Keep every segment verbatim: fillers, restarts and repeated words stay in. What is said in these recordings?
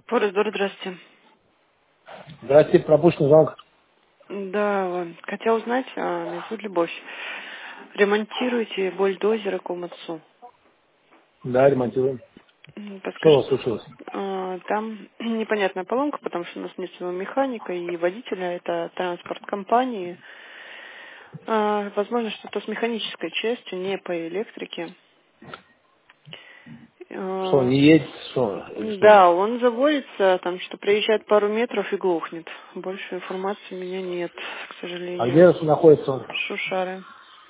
Форес-Дор, здравствуйте. Здравствуйте, пропущенный звонок. Да, хотела узнать, а, меня зовут Любовь. Ремонтируете бульдозеры Комацу? Да, ремонтируем. М, Что у Подскажите, вас случилось? а, там непонятная поломка, потому что у нас нет своего механика и водителя, это транспорт компании. А, Возможно, что-то с механической частью, не по электрике. Что, он А, не едет? Что? Или что? Да, он заводится, там что приезжает пару метров и глохнет. Больше информации у меня нет, к А сожалению. где находится он? Шушары.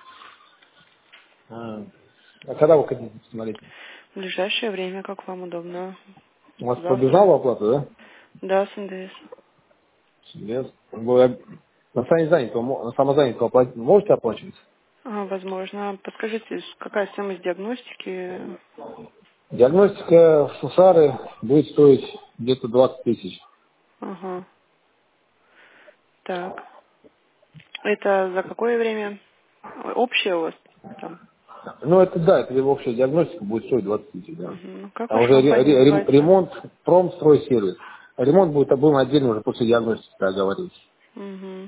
А, а когда вы хотите посмотреть? В ближайшее время, как вам удобно. У вас Завтра. пробежала оплата, да? Да, с эн дэ эс. Нет. Вы на самозанятого, мо- на самозанятого оплатить можете оплачивать? А, возможно. Подскажите, какая стоимость диагностики? Диагностика в Сусары будет стоить где-то двадцать тысяч. Ага. Так. Это за какое время? Общее у вас там? Ну, это да, это общая диагностика будет стоить двадцать тысяч, да. Угу. Ну, как А ваша уже ре- компания ре- рем- называется? ремонт, промстройсервис. Ремонт будет будем отдельно уже после диагностики договариваться. Угу.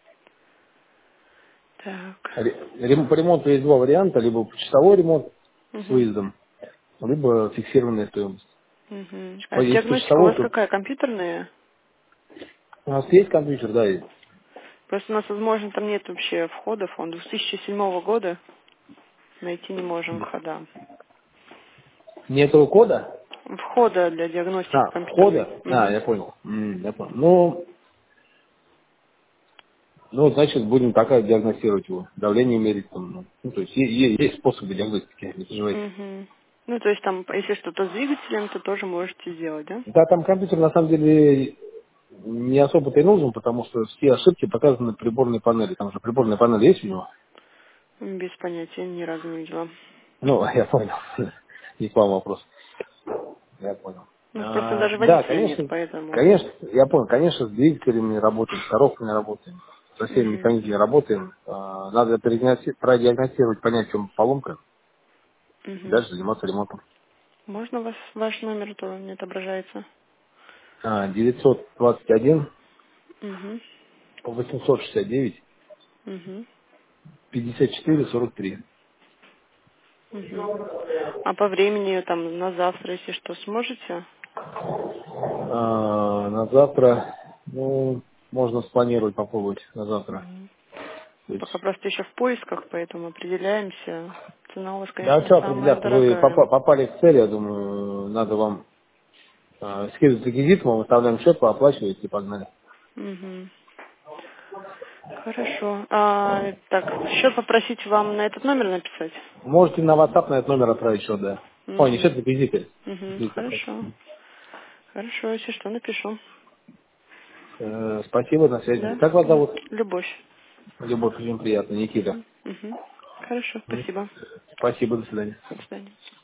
Так. Ре- рем- По ремонту есть два варианта, либо часовой ремонт с Угу. выездом, либо фиксированная стоимость. Угу. А По- Если по диагностика у часовой, вас то какая? Компьютерная? у нас есть компьютер, да, есть. Просто у нас, возможно, там нет вообще входов. Он две тысячи седьмого года. Найти не можем входа. Нет этого кода? Входа для диагностики А, компьютерной. входа? А, Угу. я понял. М, я понял. Ну, ну, значит, будем так диагностировать его. Давление мерить. Там, ну, ну, то есть е- е- есть способы диагностики, не переживайте. Угу. Ну, то есть там, если что-то с двигателем, то тоже можете сделать, да? Да, там компьютер на самом деле не особо-то и нужен, потому что все ошибки показаны на приборной панели. Там же приборная панель есть у него? Без понятия, ни разу не видела. Ну, я понял. Не к вам вопрос. Я понял. Ну, просто А, даже да, водителя нет, конечно, поэтому. конечно, я понял, конечно, с двигателями работаем, с коробками работаем, со всеми Угу. механизмами работаем. А, надо передиагности- продиагностировать, понять, в чем поломка, и Угу. дальше заниматься ремонтом. Можно вас, ваш номер, то не отображается? А, девятьсот двадцать один Угу. восемьсот шестьдесят девять Угу. пятьдесят четыре сорок три. Угу. А по времени, там, на завтра, если что, сможете? А, на завтра, ну, можно спланировать, попробовать на завтра. Угу. То есть, Пока просто еще в поисках, поэтому определяемся. Цена у вас, да, конечно, что самая определяться, вы дорогая. попа- попали в цель, я думаю, надо вам а, скидывать реквизит, мы выставляем счет, вы оплачиваете и погнали. Угу. Хорошо. А, так, счет попросить вам на этот номер написать? Можете на WhatsApp на этот номер отправить счет, да. Ой, не Угу. счет, реквизиты. Угу. Реквизиты отправьте. Хорошо. Хорошо, если что, напишу. Э, спасибо, на связи. Да? Как вас Да. зовут? Любовь. Любовь, очень приятно, Никита. Угу. Угу. Хорошо, М. спасибо. Спасибо, до свидания. До свидания.